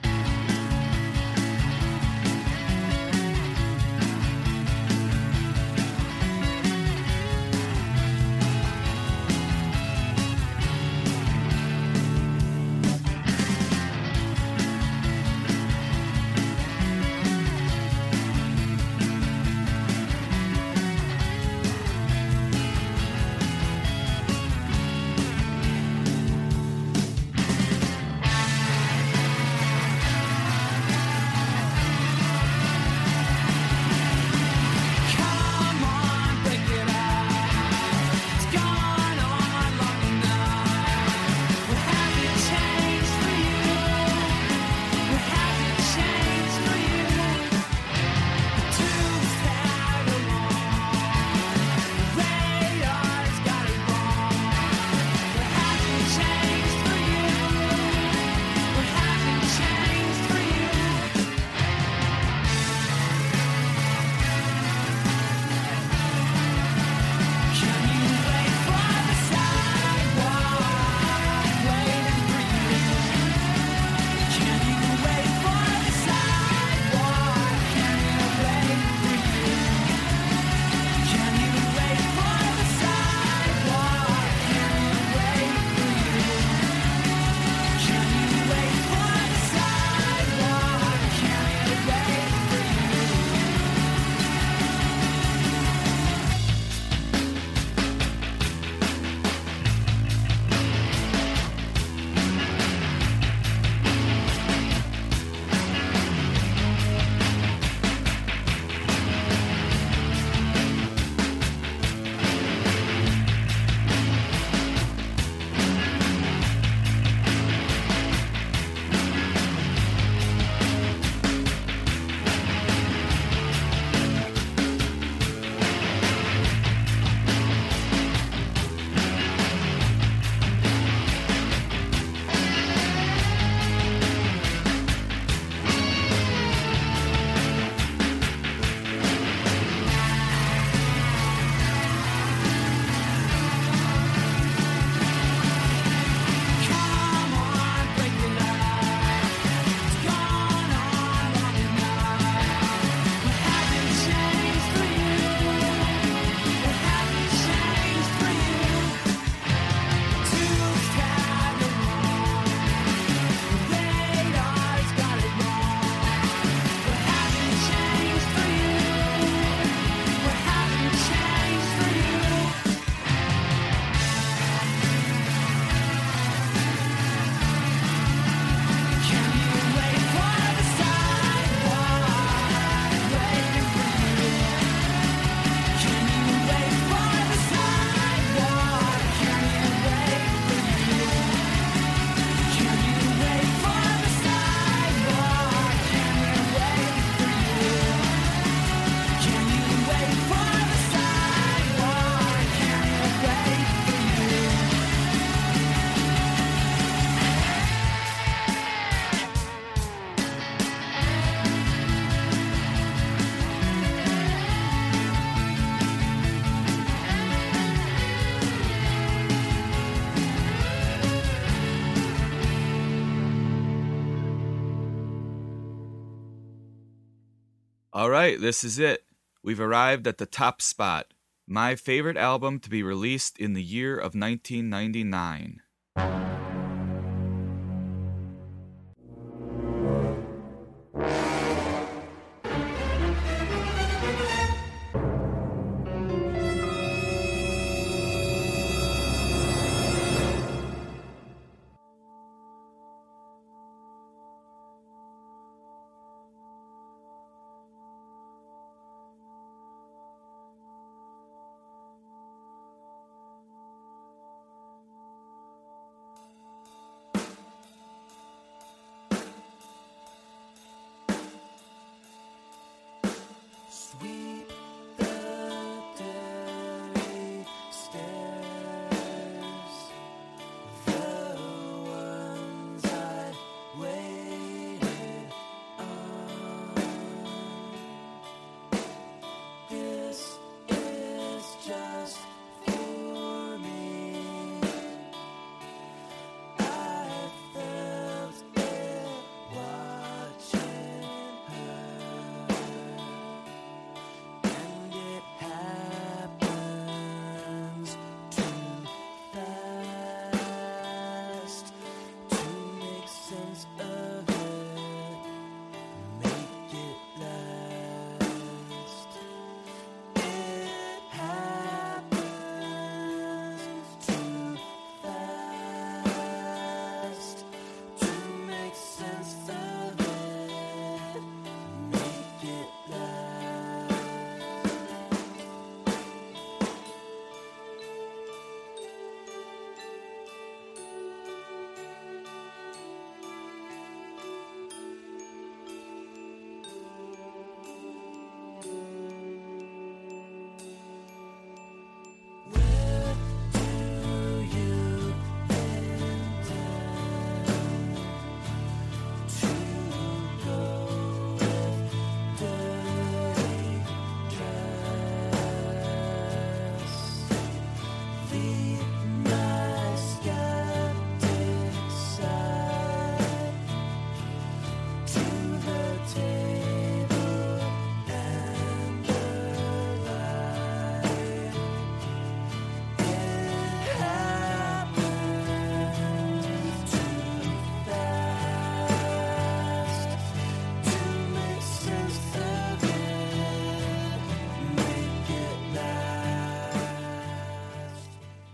All right, this is it. We've arrived at the top spot. My favorite album to be released in the year of nineteen ninety-nine.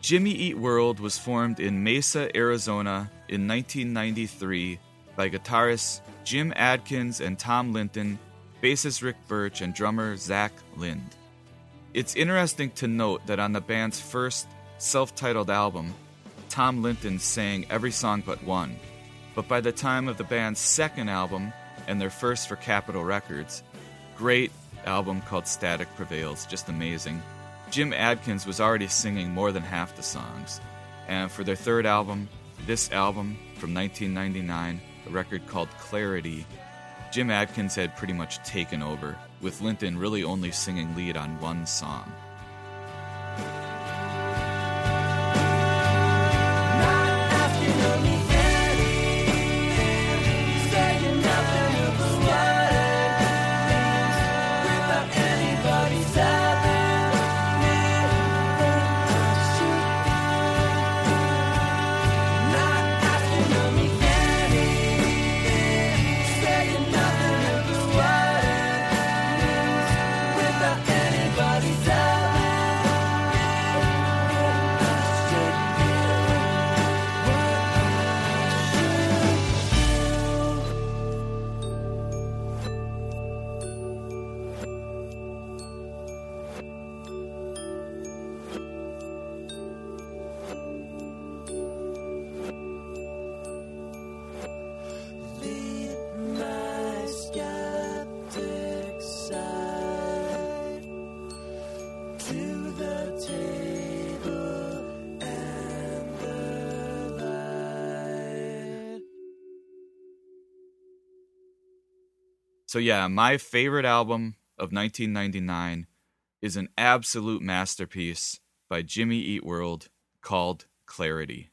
Jimmy Eat World was formed in Mesa, Arizona in nineteen ninety-three by guitarists Jim Adkins and Tom Linton, bassist Rick Birch, and drummer Zach Lind. It's interesting to note that on the band's first self-titled album, Tom Linton sang every song but one, but by the time of the band's second album, and their first for Capitol Records, great album called Static Prevails, just amazing, Jim Adkins was already singing more than half the songs. And for their third album, this album from nineteen ninety-nine, a record called Clarity, Jim Adkins had pretty much taken over, with Linton really only singing lead on one song. So yeah, my favorite album of nineteen ninety-nine is an absolute masterpiece by Jimmy Eat World called Clarity.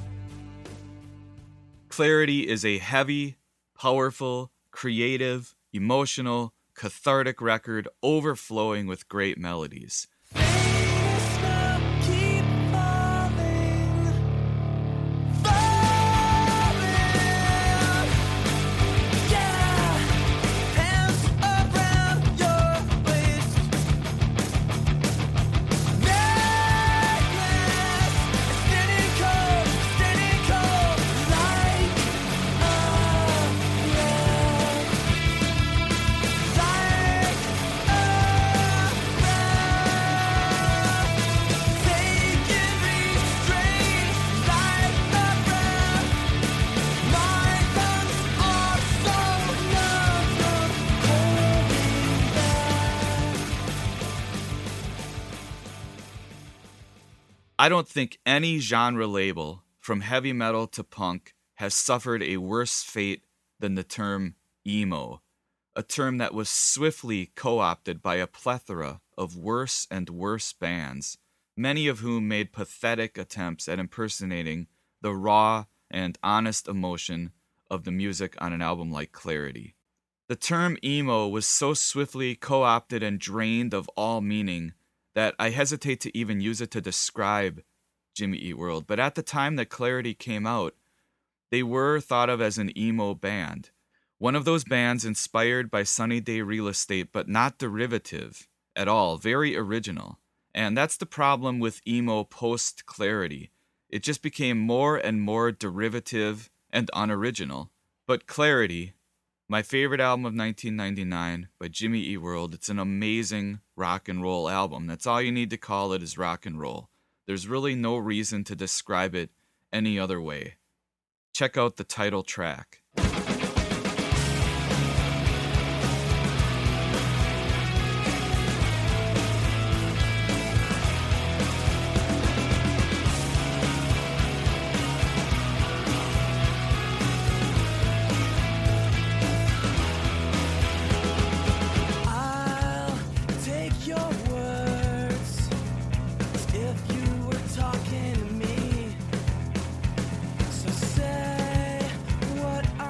Clarity is a heavy, powerful, creative, emotional, cathartic record overflowing with great melodies. I don't think any genre label, from heavy metal to punk, has suffered a worse fate than the term emo, a term that was swiftly co-opted by a plethora of worse and worse bands, many of whom made pathetic attempts at impersonating the raw and honest emotion of the music on an album like Clarity. The term emo was so swiftly co-opted and drained of all meaning that I hesitate to even use it to describe Jimmy Eat World. But at the time that Clarity came out, they were thought of as an emo band. One of those bands inspired by Sunny Day Real Estate, but not derivative at all, very original. And that's the problem with emo post-Clarity. It just became more and more derivative and unoriginal. But Clarity, my favorite album of nineteen ninety-nine by Jimmy Eat World, it's an amazing rock and roll album. That's all you need to call it, is rock and roll. There's really no reason to describe it any other way. Check out the title track. What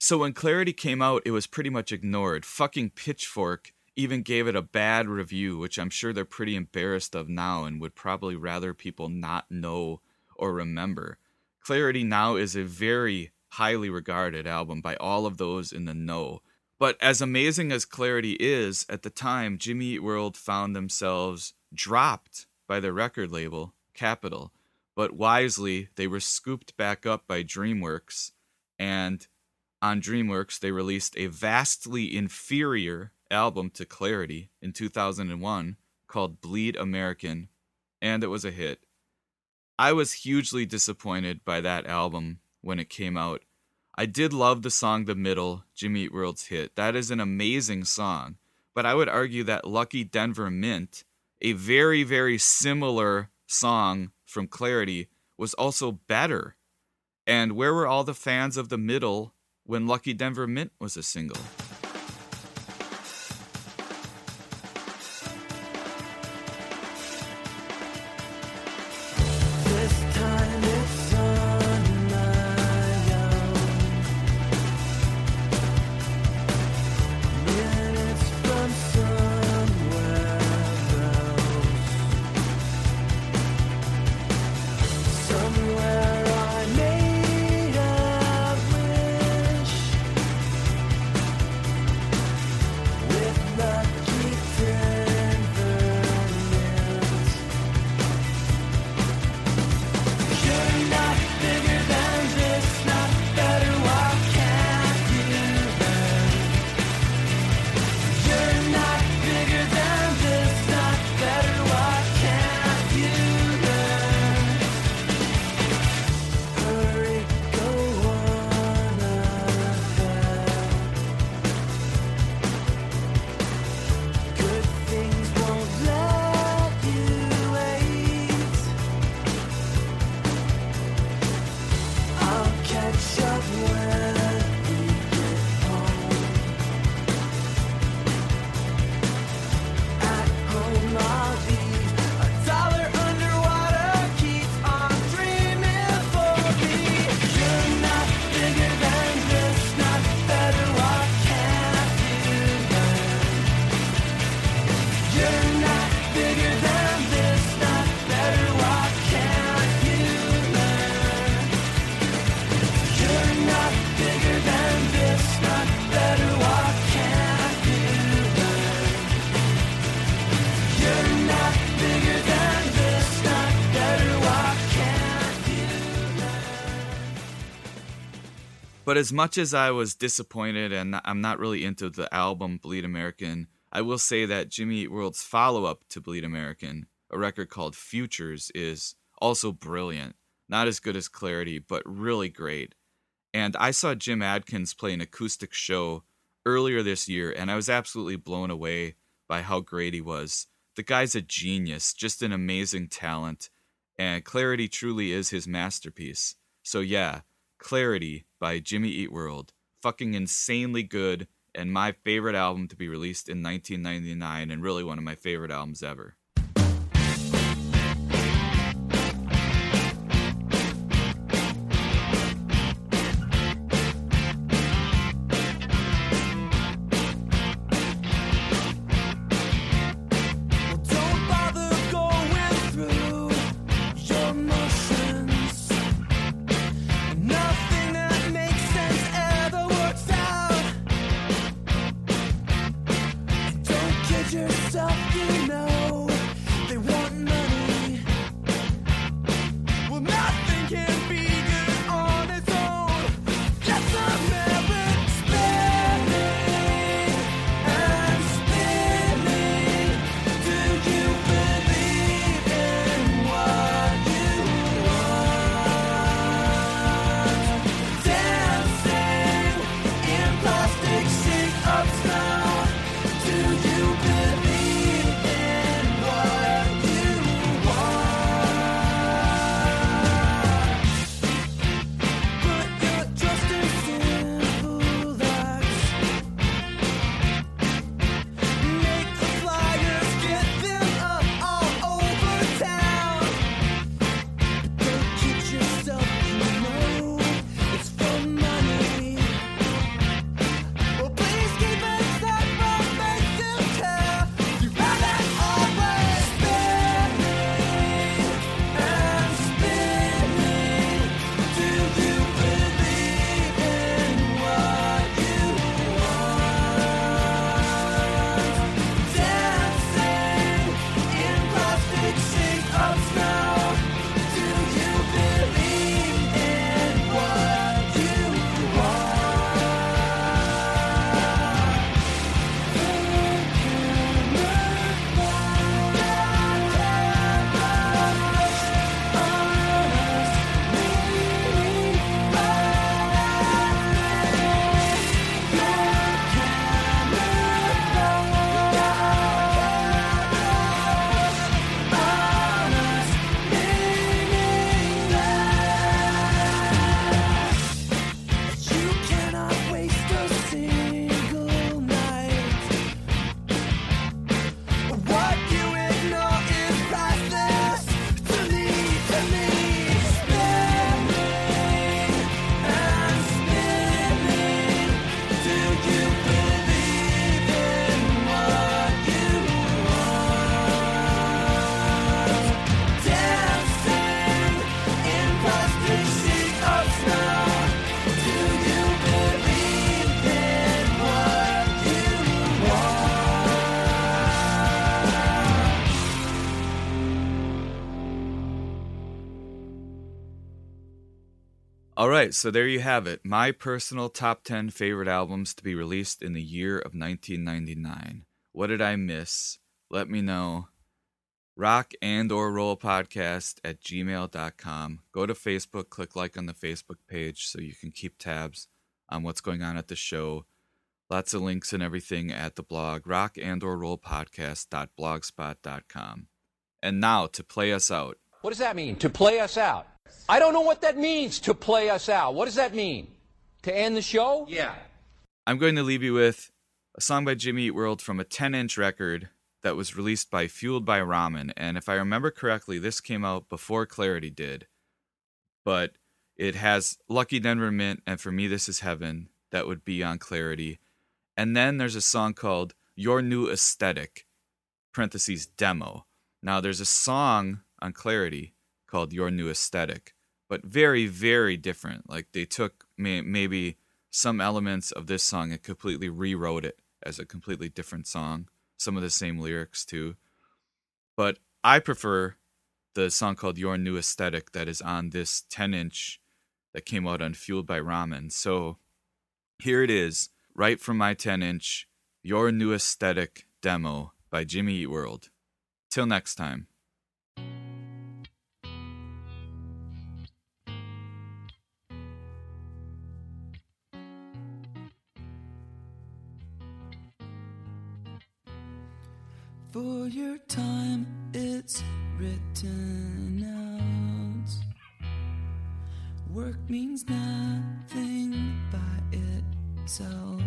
So when Clarity came out, it was pretty much ignored. Fucking Pitchfork even gave it a bad review, which I'm sure they're pretty embarrassed of now and would probably rather people not know or remember. Clarity now is a very highly regarded album by all of those in the know. But as amazing as Clarity is, at the time, Jimmy Eat World found themselves dropped by their record label, Capitol. But wisely, they were scooped back up by DreamWorks, and on DreamWorks, they released a vastly inferior album to Clarity in two thousand one called Bleed American, and it was a hit. I was hugely disappointed by that album when it came out. I did love the song The Middle, Jimmy Eat World's hit. That is an amazing song, but I would argue that Lucky Denver Mint, a very, very similar song from Clarity, was also better. And where were all the fans of The Middle when Lucky Denver Mint was a single? But as much as I was disappointed and I'm not really into the album Bleed American, I will say that Jimmy Eat World's follow-up to Bleed American, a record called Futures, is also brilliant. Not as good as Clarity, but really great. And I saw Jim Adkins play an acoustic show earlier this year, and I was absolutely blown away by how great he was. The guy's a genius, just an amazing talent, and Clarity truly is his masterpiece. So yeah, Clarity by Jimmy Eat World. Fucking insanely good, and my favorite album to be released in nineteen ninety-nine, and really one of my favorite albums ever. Yourself, you know. All right, so there you have it. My personal top ten favorite albums to be released in the year of nineteen ninety-nine. What did I miss? Let me know. Rock and or roll podcast at gmail dot com. Go to Facebook, click like on the Facebook page so you can keep tabs on what's going on at the show. Lots of links and everything at the blog, rock and or roll podcast dot blogspot dot com. And now to play us out. What does that mean, to play us out? I don't know what that means, to play us out. What does that mean? To end the show? Yeah. I'm going to leave you with a song by Jimmy Eat World from a ten-inch record that was released by Fueled by Ramen. And if I remember correctly, this came out before Clarity did. But it has Lucky Denver Mint and For Me This Is Heaven that would be on Clarity. And then there's a song called Your New Aesthetic, parentheses, demo. Now there's a song on Clarity called Your New Aesthetic, but very, very different. Like they took may- maybe some elements of this song and completely rewrote it as a completely different song. Some of the same lyrics too. But I prefer the song called Your New Aesthetic that is on this ten-inch that came out on Fueled by Ramen. So here it is, right from my ten-inch, Your New Aesthetic demo by Jimmy Eat World. Till next time. For your time, it's written out. Work means nothing by itself.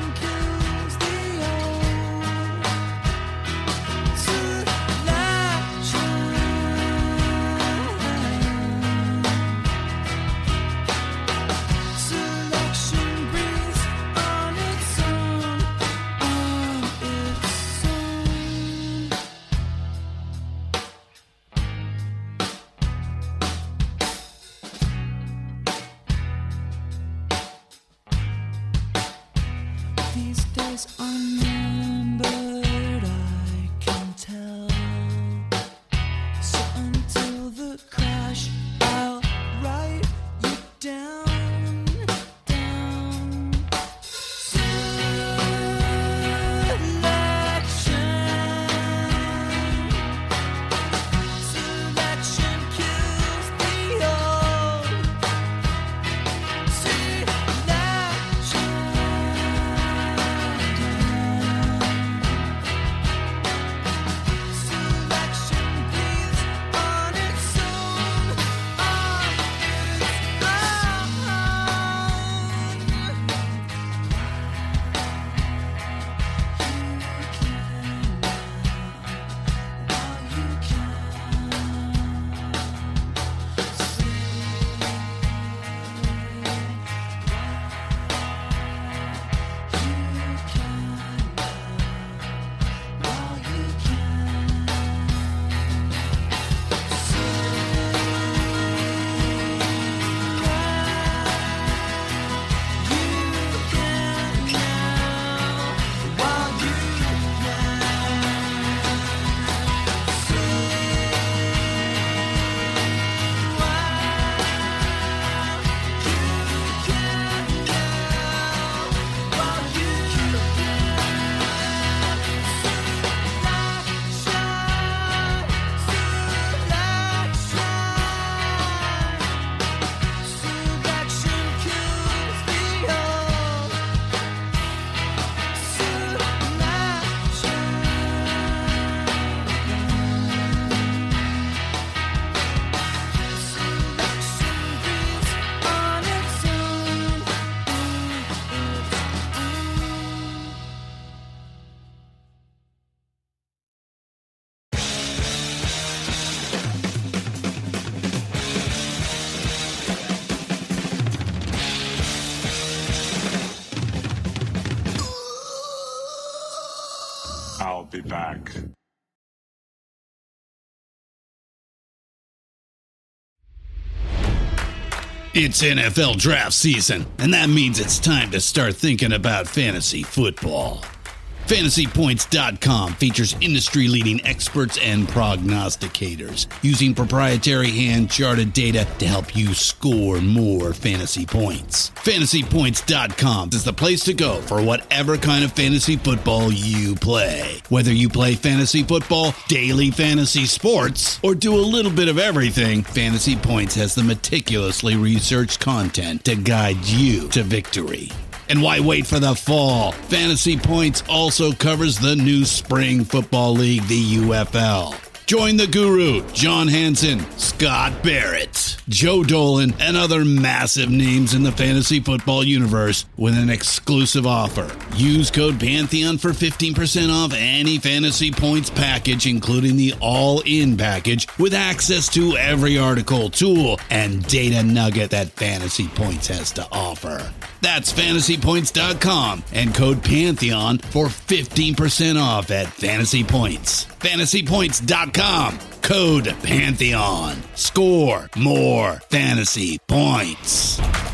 Life I'll be back. It's N F L draft season, and that means it's time to start thinking about fantasy football. Fantasy Points dot com features industry-leading experts and prognosticators using proprietary hand-charted data to help you score more fantasy points. Fantasy Points dot com is the place to go for whatever kind of fantasy football you play. Whether you play fantasy football, daily fantasy sports, or do a little bit of everything, Fantasy Points has the meticulously researched content to guide you to victory. And why wait for the fall? Fantasy Points also covers the new spring football league, the U F L. Join the guru, John Hansen, Scott Barrett, Joe Dolan, and other massive names in the fantasy football universe with an exclusive offer. Use code Pantheon for fifteen percent off any Fantasy Points package, including the all-in package, with access to every article, tool, and data nugget that Fantasy Points has to offer. That's Fantasy Points dot com and code Pantheon for fifteen percent off at Fantasy Points. Fantasy Points dot com, code Pantheon. Score more fantasy points.